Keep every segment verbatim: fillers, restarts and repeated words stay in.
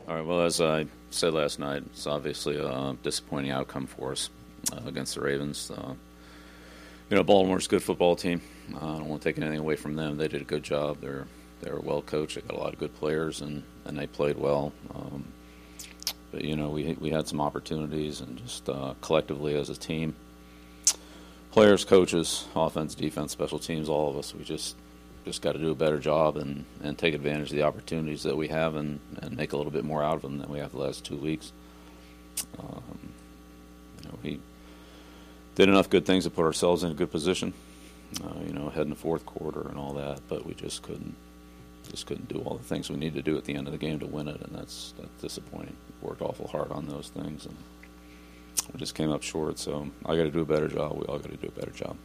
All right, well, as I said last night, it's obviously a disappointing outcome for us uh, against the Ravens. Uh, you know, Baltimore's a good football team. Uh, I don't want to take anything away from them. They did a good job. They're they were well coached. They got a lot of good players, and, and they played well. Um, but, you know, we we had some opportunities, and just uh, collectively as a team, players, coaches, offense, defense, special teams, all of us, we just just got to do a better job and, and take advantage of the opportunities that we have and, and make a little bit more out of them than we have the last two weeks. Um, you know, we did enough good things to put ourselves in a good position, uh, you know, ahead in the fourth quarter and all that, but we just couldn't just couldn't do all the things we need to do at the end of the game to win it, and that's that's disappointing. We worked awful hard on those things, and we just came up short. So I got to do a better job. We all got to do a better job.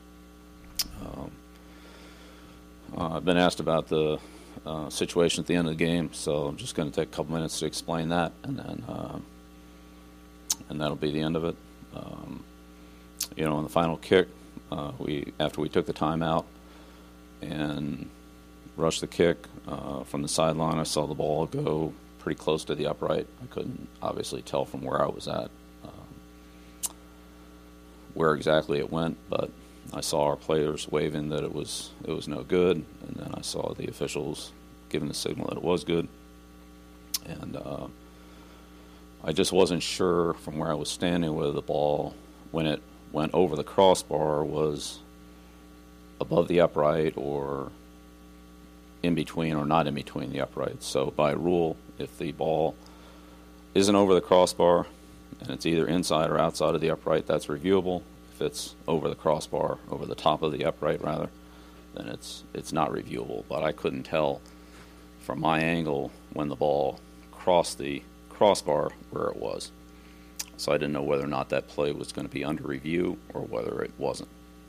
Um, uh, I've been asked about the uh, situation at the end of the game, so I'm just going to take a couple minutes to explain that, and then uh, and that'll be the end of it. Um, you know, on the final kick, uh, we after we took the timeout and rushed the kick uh, from the sideline, I saw the ball go pretty close to the upright. I couldn't obviously tell from where I was at um, where exactly it went, but I saw our players waving that it was it was no good, and then I saw the officials giving the signal that it was good, and uh, I just wasn't sure from where I was standing whether the ball, when it went over the crossbar, was above the upright or in between or not in between the uprights. So by rule, if the ball isn't over the crossbar and it's either inside or outside of the upright, that's reviewable. If it's over the crossbar, over the top of the upright rather, then it's it's not reviewable. But I couldn't tell from my angle when the ball crossed the crossbar where it was. So I didn't know whether or not that play was going to be under review or whether it wasn't.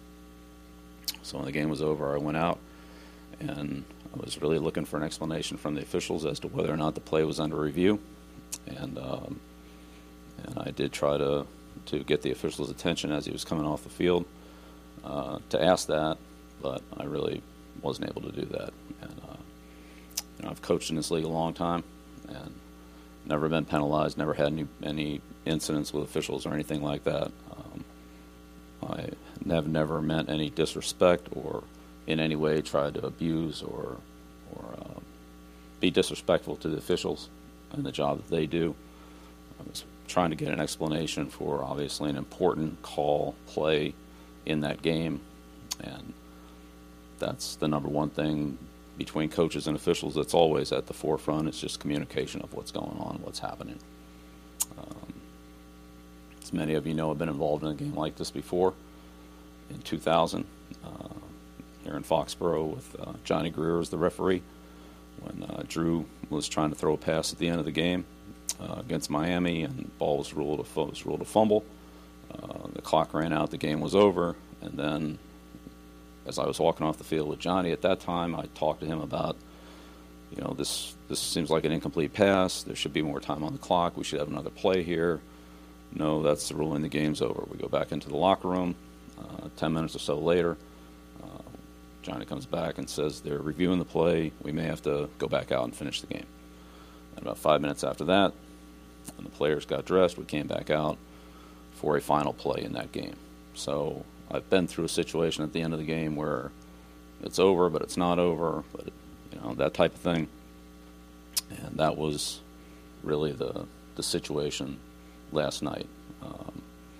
So when the game was over, I went out and I was really looking for an explanation from the officials as to whether or not the play was under review. And um, and I did try to to get the official's attention as he was coming off the field uh, to ask that, but I really wasn't able to do that. And uh, you know, I've coached in this league a long time and never been penalized, never had any any incidents with officials or anything like that. Um, I have never meant any disrespect or in any way tried to abuse or or uh, be disrespectful to the officials and the job that they do. I was trying to get an explanation for obviously an important call play in that game, and that's the number one thing between coaches and officials that's always at the forefront. It's just communication of what's going on, what's happening. Um, as many of you know, I've been involved in a game like this before in two thousand uh, here in Foxborough with uh, Johnny Greer as the referee when uh, Drew was trying to throw a pass at the end of the game uh, against Miami, and the ball was ruled a, was ruled a fumble. Uh, the clock ran out, the game was over, and then as I was walking off the field with Johnny at that time, I talked to him about, you know, this this seems like an incomplete pass. There should be more time on the clock. We should have another play here. No, that's the ruling. The game's over. We go back into the locker room. Uh, ten minutes or so later, uh, Johnny comes back and says they're reviewing the play. We may have to go back out and finish the game. And about five minutes after that, when the players got dressed, we came back out for a final play in that game. So I've been through a situation at the end of the game where it's over, but it's not over, but it, you know, that type of thing. And that was really the the situation last night. Um,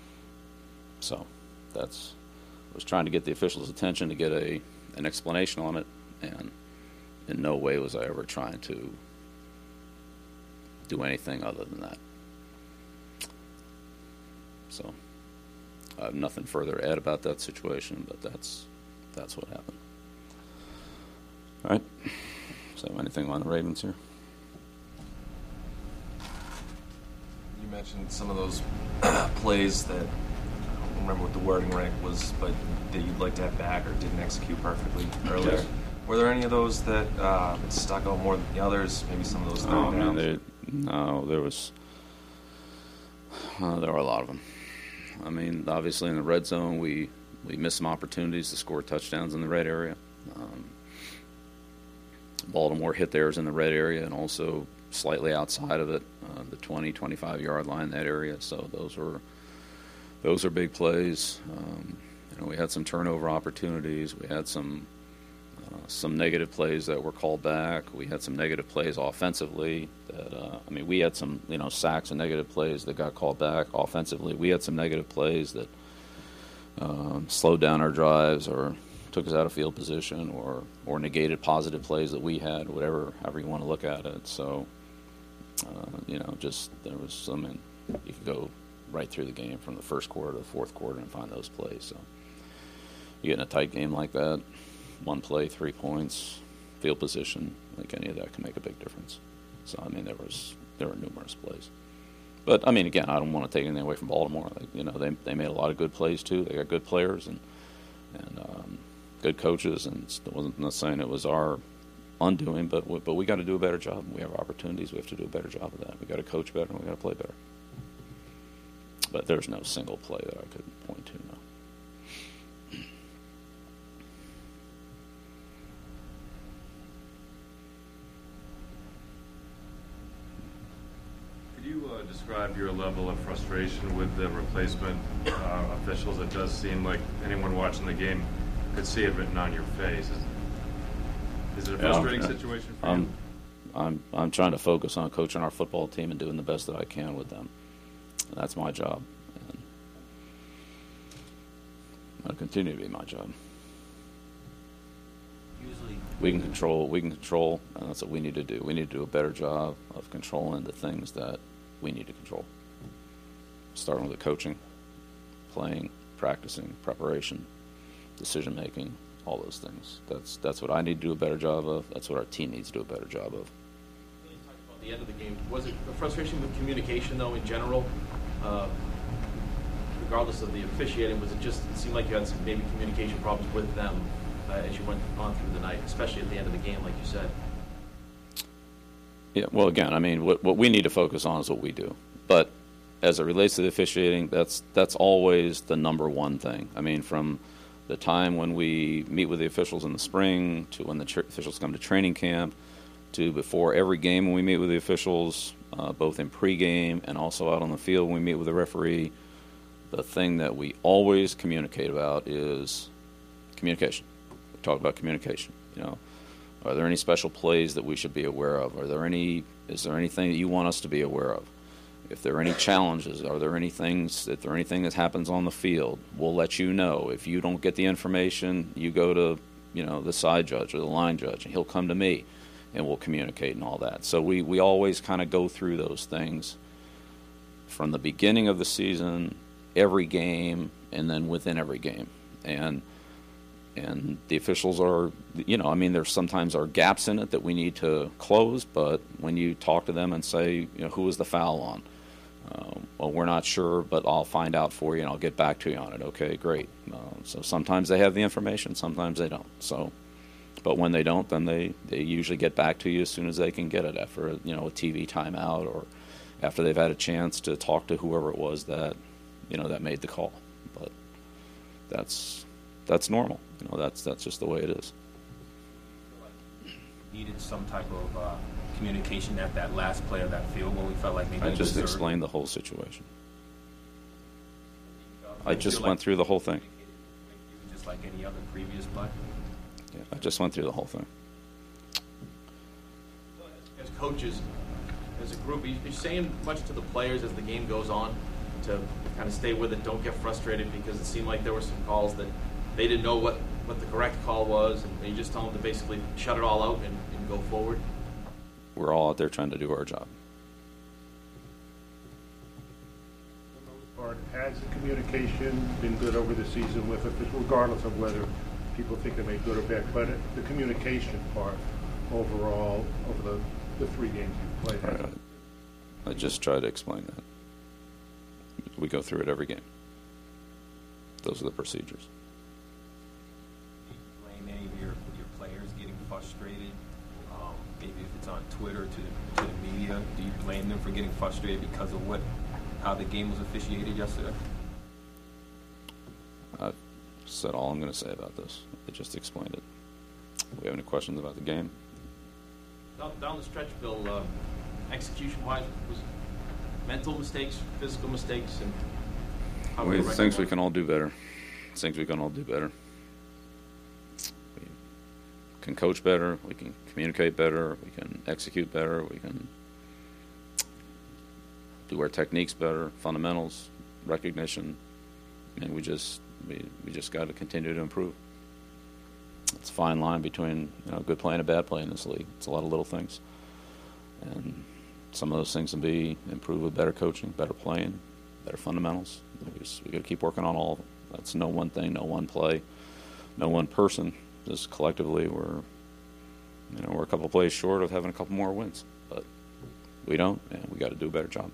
so that's I was trying to get the officials' attention to get a an explanation on it, and in no way was I ever trying to do anything other than that. So I have nothing further to add about that situation, but that's that's what happened. All right. So anything on the Ravens here? You mentioned some of those plays that, I don't remember what the wording right was, but that you'd like to have back or didn't execute perfectly earlier. Yes. Were there any of those that uh, that stuck out more than the others? Maybe some of those third Oh, downs? man, they, no, there was uh, there were a lot of them. I mean, obviously in the red zone, we, we missed some opportunities to score touchdowns in the red area. Um, Baltimore hit theirs in the red area and also slightly outside of it, uh, the twenty, twenty-five yard line, that area. So those were those are big plays. Um, you know, we had some turnover opportunities. We had some uh, some negative plays that were called back. We had some negative plays offensively. That uh, I mean, we had some you know sacks and negative plays that got called back offensively. We had some negative plays that um, slowed down our drives or took us out of field position, or or negated positive plays that we had, whatever, however you want to look at it. So, uh, you know, just there was some, and you could go right through the game from the first quarter to the fourth quarter and find those plays. So, you get in a tight game like that, one play, three points, field position, I think any of that can make a big difference. So, I mean, there was there were numerous plays. But I mean, again, I don't want to take anything away from Baltimore. Like, you know, they they made a lot of good plays too. They got good players and and. Um, good coaches, and it wasn't not saying it was our undoing, but we, but we got to do a better job. We have opportunities. We have to do a better job of that. We got to coach better, and we got to play better. But there's no single play that I could point to. No. Could you uh, describe your level of frustration with the replacement uh, officials? It does seem like anyone watching the game could see it written on your face. Is, is it a frustrating yeah, situation for I'm, you? I'm I'm trying to focus on coaching our football team and doing the best that I can with them. And that's my job. And it'll continue to be my job. Usually, we can control. We can control, and that's what we need to do. We need to do a better job of controlling the things that we need to control. Starting with the coaching, playing, practicing, preparation, decision making, all those things. That's that's what I need to do a better job of. That's what our team needs to do a better job of. When you talked about the end of the game, was it a frustration with communication though in general? Uh, regardless of the officiating, was it just, it seemed like you had some maybe communication problems with them uh, as you went on through the night, especially at the end of the game, like you said? Yeah, well, again, I mean, what what we need to focus on is what we do. But as it relates to the officiating, that's that's always the number one thing. I mean, from the time when we meet with the officials in the spring to when the tr- officials come to training camp to before every game when we meet with the officials, uh, both in pregame and also out on the field when we meet with the referee, the thing that we always communicate about is communication. We talk about communication. You know, are there any special plays that we should be aware of? Are there any? Is there anything that you want us to be aware of? If there are any challenges, are there any things, if there anything that happens on the field, we'll let you know. If you don't get the information, you go to, you know, the side judge or the line judge, and he'll come to me, and we'll communicate and all that. So we, we always kind of go through those things from the beginning of the season, every game, and then within every game. And and the officials are, you know, I mean, there's sometimes are gaps in it that we need to close, but when you talk to them and say, you know, who was the foul on? Um, well, we're not sure, but I'll find out for you and I'll get back to you on it. Okay, great. Uh, so sometimes they have the information, sometimes they don't. So, but when they don't, then they, they usually get back to you as soon as they can get it after, you know, a T V timeout or after they've had a chance to talk to whoever it was that, you know, that made the call. But that's that's normal. You know, that's that's just the way it is. Needed some type of uh, communication at that last play of that field goal. We felt like maybe I we just deserved- explained the whole situation. Uh, I feel just like went through the whole thing. just like any other previous play. Yeah, I just went through the whole thing. As coaches, as a group, are you saying much to the players as the game goes on to kind of stay with it, don't get frustrated, because it seemed like there were some calls that they didn't know what, what the correct call was, and you just tell them to basically shut it all out and, and go forward? We're all out there trying to do our job. For the most part, has the communication been good over the season with officials, regardless of whether people think they made good or bad, but the communication part overall over the, the three games you've played? Right. I just tried to explain that. We go through it every game. Those are the procedures. Do you blame any of your, your players getting frustrated? Um, maybe if it's on Twitter to the, to the media, do you blame them for getting frustrated because of what how the game was officiated yesterday? I've said all I'm going to say about this. I just explained it. We have any questions about the game? Down, down the stretch, Bill, uh, execution-wise, was mental mistakes, physical mistakes, and how We, we things we can all do better. Things we can all do better. We can coach better. We can communicate better. We can execute better. We can do our techniques better, fundamentals, recognition. I mean, we just we, we just got to continue to improve. It's a fine line between, you know, good play and a bad play in this league. It's a lot of little things, and some of those things can be improved with better coaching, better playing, better fundamentals. We just we got to keep working on all of them. That's no one thing, no one play, no one person. Just collectively, we're you know we're a couple plays short of having a couple more wins, but we don't, and we got to do a better job.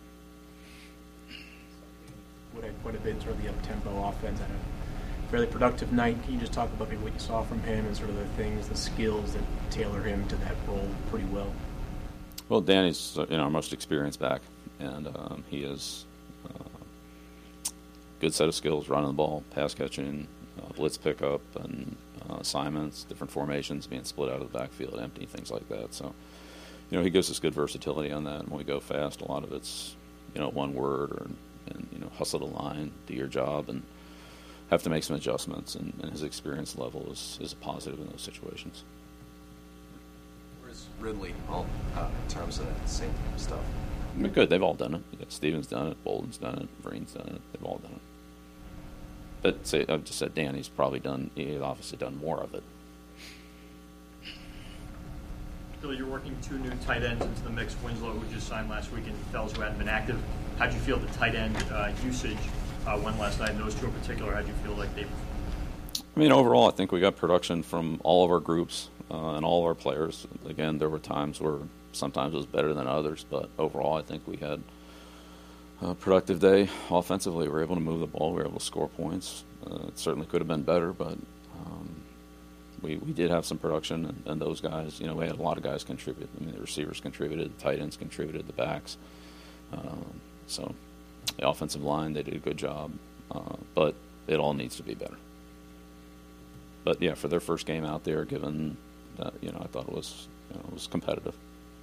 What had quite a bit sort of the up-tempo offense had a fairly productive night. Can you just talk about maybe what you saw from him and sort of the things, the skills that tailor him to that role pretty well? Well, Danny's you know our most experienced back, and um, he has uh, good set of skills running the ball, pass catching, uh, blitz pickup, and uh, assignments, different formations, being split out of the backfield, empty, things like that. So, you know, he gives us good versatility on that. And when we go fast, a lot of it's you know one word or and you know hustle the line, do your job, and have to make some adjustments. And, and his experience level is is a positive in those situations. Where's Ridley all, uh, in terms of that same stuff? I mean, good. They've all done it. Yeah, Steven's done it. Bolden's done it. Vereen's done it. They've all done it. But say I just said Danny's probably done. He's obviously done more of it. Billy, you're working two new tight ends into the mix. Winslow, who just signed last week, and Fells, who hadn't been active. How do you feel the tight end uh, usage uh, went last night? And those two in particular, how do you feel like they? I mean, overall, I think we got production from all of our groups uh, and all of our players. Again, there were times where sometimes it was better than others, but overall, I think we had a productive day offensively. We were able to move the ball. We were able to score points. Uh, it certainly could have been better, but um, we we did have some production, and, and those guys, you know, we had a lot of guys contribute. I mean, the receivers contributed, the tight ends contributed, the backs. Um, so the offensive line, they did a good job, uh, but it all needs to be better. But yeah, for their first game out there, given that, you know, I thought it was you know, it was competitive.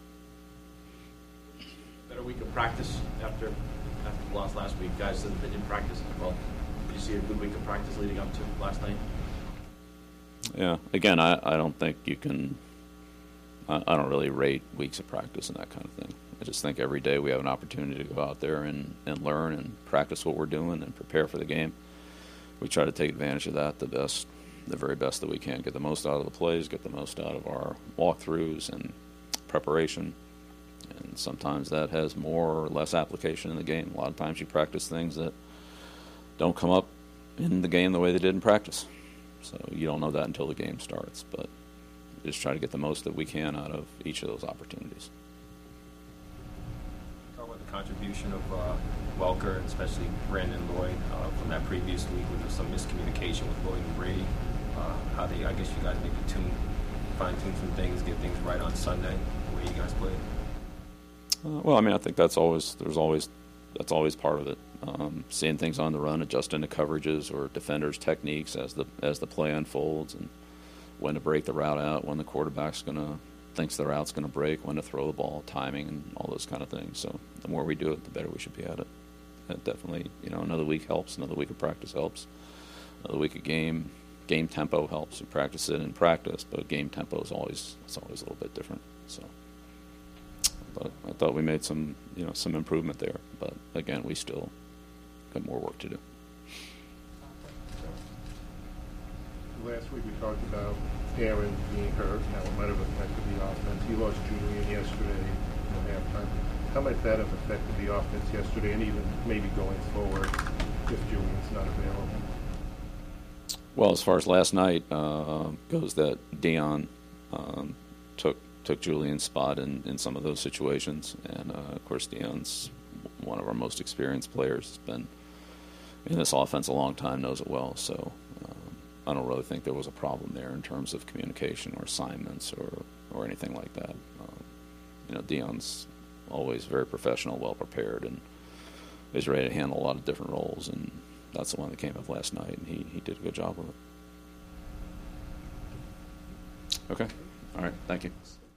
Better week of practice after after the loss last week. Guys said that they didn't practice as well. Did you see a good week of practice leading up to last night? Yeah. Again, I, I don't think you can. I, I don't really rate weeks of practice and that kind of thing. I just think every day we have an opportunity to go out there and, and learn and practice what we're doing and prepare for the game. We try to take advantage of that the best, the very best that we can. Get the most out of the plays, get the most out of our walkthroughs and preparation. And sometimes that has more or less application in the game. A lot of times you practice things that don't come up in the game the way they did in practice. So you don't know that until the game starts. But just try to get the most that we can out of each of those opportunities. Talk about the contribution of uh, Welker, and especially Brandon Lloyd, uh, from that previous week when there was some miscommunication with Lloyd and Brady. Uh, how they, I guess you guys maybe tune, fine-tune some things, get things right on Sunday, the way you guys played. Uh, well, I mean, I think that's always there's always that's always part of it. Um, seeing things on the run, adjusting to coverages or defenders' techniques as the as the play unfolds, and when to break the route out, when the quarterback's gonna thinks the route's gonna break, when to throw the ball, timing, and all those kind of things. So the more we do it, the better we should be at it. It definitely, you know, another week helps. Another week of practice helps. Another week of game game tempo helps. We practice it in practice, but game tempo is always it's always a little bit different. So. But I thought we made some, you know, some improvement there. But again, we still got more work to do. Last week we talked about Aaron being hurt, how it might have affected the offense. He lost Julian yesterday in halftime. How might that have affected the offense yesterday, and even maybe going forward if Julian's not available? Well, as far as last night uh, goes, that Dion um, took. took Julian's spot in, in some of those situations. And, uh, of course, Dion's one of our most experienced players. Has been in this offense a long time, knows it well. So um, I don't really think there was a problem there in terms of communication or assignments or, or anything like that. Um, you know, Dion's always very professional, well-prepared, and is ready to handle a lot of different roles. And that's the one that came up last night, and he, he did a good job with it. Okay. All right. Thank you.